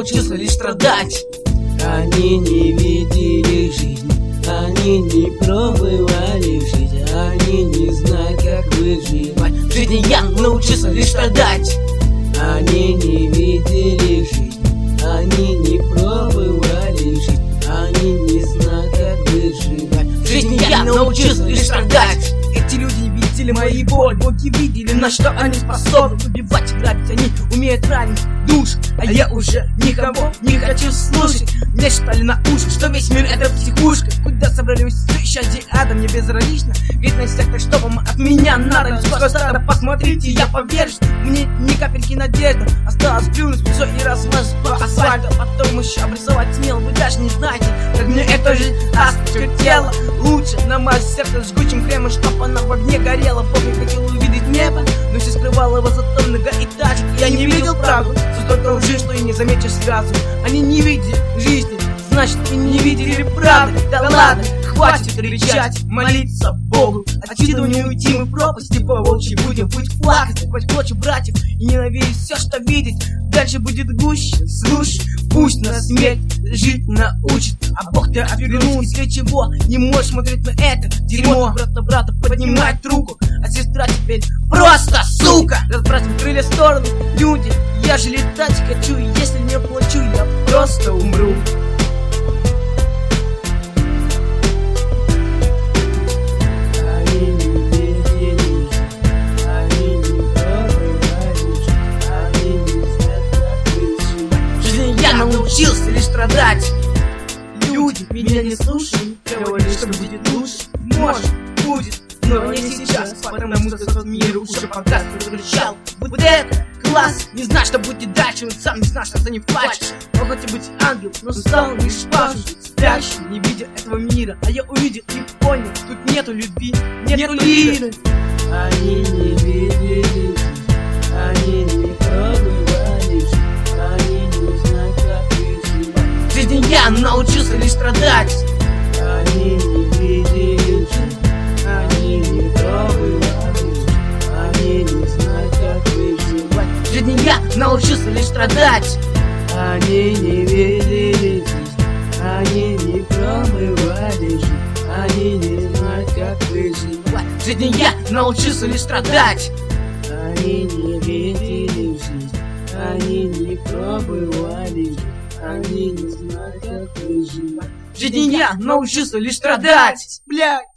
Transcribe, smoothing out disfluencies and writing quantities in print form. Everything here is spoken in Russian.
научился лишь страдать. Они не видели жизнь, они не пробовали жить, они не знают, как выживать. В жизни я научился лишь страдать. Они не видели жизнь, они не пробовали жить, они не знают, как выживать. В жизни я научился лишь страдать. Эти люди видели мои боли, боги видели, на что они способны. Убивать и грабить, они умеют ранить душ, а я уже никого не хочу слушать. Мне считали на уши, что весь мир это психушка, куда собрались исчадия ада, мне безразлично. Ведь на всех, что вам от меня надо. Сколько стада, посмотрите, я повержен. Мне ни капельки надежды. Осталось плюнуть все и размазать по асфальту, потом еще обрисовать смело. Вы даже не знаете, как мне эта жизнь осточертела. Лучше намазать сердце жгучим кремом, чтоб она в огне горела. Помню, хотел увидеть небо, но все скрывало его зато многоэтажек. Я не видел правду, столько лжи, что и не заметишь сразу. Они не видели жизни, значит и не видели правды. Да ладно, хватит кричать, молиться Богу. Отсюда не уйти мы в пропасти по волчьи будем путь плакать, сквозь плоть братьев и ненавидеть все, что видеть. Дальше будет гуще, слушай, пусть нас смерть жить научит. А Бог ты отвернулся, для чего не можешь смотреть на это дерьмо? Брат на брата поднимает руку, а сестра теперь просто сука. Разбрасывай крылья в сторону, люди, я же летать хочу, и если не плачу, я просто умру. Научился лишь страдать. Люди меня не слушают, говорили, что будет лучше. Может, будет, но не сейчас, потому что тот мир уже погас, кричал. Вот это класс, не знаю, что будет дальше, он сам не знал, что это не плачешь. Он хотел быть ангел, но стал лишь павший, спящий, не видя этого мира. А я увидел и понял, тут нету любви, нету лиры. Они не видели, они не пробовали жить, они не знают, как выживать. В жизни я научился лишь страдать. Они не видели жизнь, они не пробовали жить, они не знают, как выживать. В жизни я научился лишь страдать. Они не видели жизнь, они не пробовали жить, они не знают, как выживать. В жизни я научился лишь страдать. Они не видели жизнь, они не пробовали жить, они не знают, как выживать. В жизни я научился лишь страдать. Блядь.